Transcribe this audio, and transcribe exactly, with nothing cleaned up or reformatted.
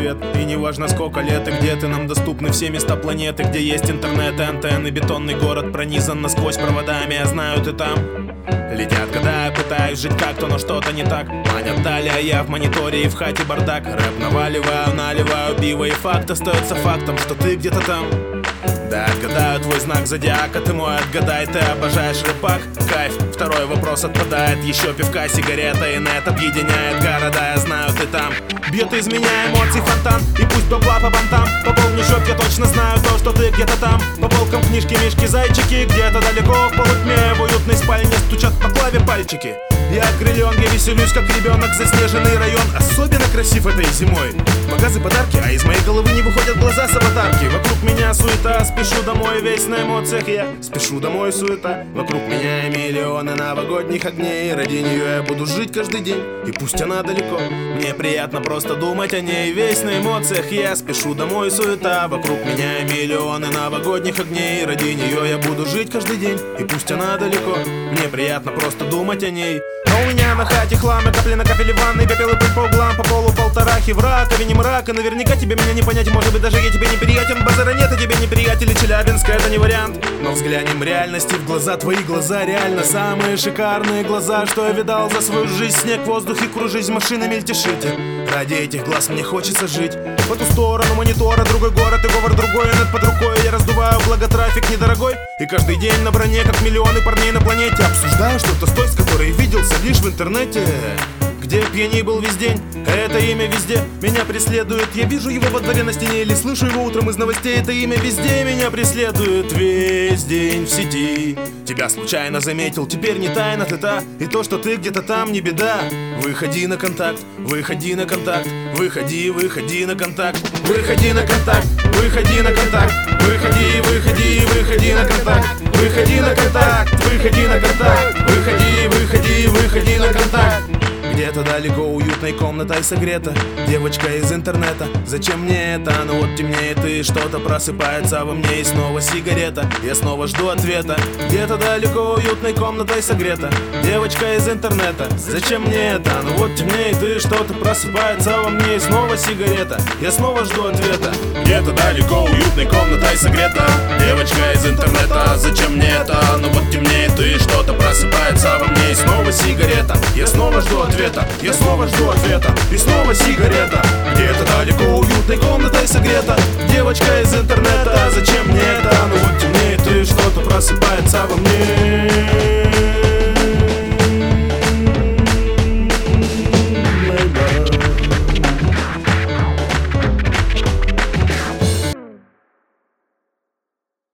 свет. И неважно сколько лет и где ты, нам доступны все места планеты, где есть интернет и антенны. Бетонный город пронизан насквозь проводами, я знаю, ты там. Летят года, пытаюсь жить как-то, но что-то не так. Манят дали, а я в мониторе и в хате бардак. Рэп наваливаю, наливаю пиво, и факт остается фактом, что ты где-то там. Да, отгадаю твой знак зодиака, ты мой отгадай, ты обожаешь рэпак. Кайф, второй вопрос отпадает, еще пивка, сигарета, и нет объединяет города, я знаю, ты там. Бьет из меня эмоций фонтан, и пусть бабла по бантам. Пополни счет, я точно знаю то, что ты где-то там. По полкам книжки, мишки, зайчики, где-то далеко в полутьме в уютной спальне стучат по клаве пальчики. Я окрылен, я веселюсь, как ребенок, заснеженный район. Особенно красив этой зимой. Показы, подарки, а из моей головы не выходят глаза с аватарки. Вокруг меня суета, спешу домой, весь на эмоциях я. Спешу домой, суета. Вокруг меня миллионы новогодних огней. Ради нее я буду жить каждый день, и пусть она далеко, мне приятно просто думать о ней. Весь на эмоциях я. Спешу домой, суета. Вокруг меня миллионы новогодних огней. Ради нее я буду жить каждый день, и пусть она далеко, мне приятно просто думать о ней. А у меня на хате хлам, и капли на капеле ванны, пепел и пыль по углам, по полу полторахи в раковине мрак. И наверняка тебе меня не понять, может быть даже я тебе неприятен. Базара нет, и тебе неприятели, Челябинска это не вариант. Но взглянем реальности в глаза, твои глаза реально самые шикарные глаза, что я видал за свою жизнь. Снег, воздух и кружись, машины мельтешите. Ради этих глаз мне хочется жить. По ту сторону монитора другой город и говор другой, нет под рукой. Я раздуваю, благо трафик недорогой, и каждый день на броне, как миллионы парней на планете. Обсуждаю что-то с той, с которой виделся лишь в интернете. Где б я ни был весь день, это имя везде меня преследует. Я вижу его во дворе на стене или слышу его утром из новостей. Это имя везде меня преследует. Весь день в сети тебя случайно заметил, теперь не тайна ты та. И то, что ты где-то там, не беда. Выходи на контакт, выходи на контакт. Выходи, выходи на контакт. Выходи на контакт, выходи на контакт. Выходи, выходи, выходи на контакт. Выходи на контакт, выходи на контакт. Выходи, выходи, выходи на контакт. Где-то далеко уютной комнатой согрета девочка из интернета. Зачем мне это? Ну вот темнеет и что-то просыпается во мне, и снова сигарета. Я снова жду ответа. Где-то далеко уютной комнатой согрета девочка из интернета. Зачем мне это? Ну вот темнеет и что-то просыпается во мне, и снова сигарета. Я снова жду ответа. Где-то далеко уютной комнатой согрета девочка из интернета. Зачем мне это? Ну вот темнеет и что-то просыпается во мне, и снова сигарета. Я снова жду ответа. Я снова жду ответа, и снова сигарета. Где-то далеко уютной комнатой согрета девочка из интернета. Зачем мне это?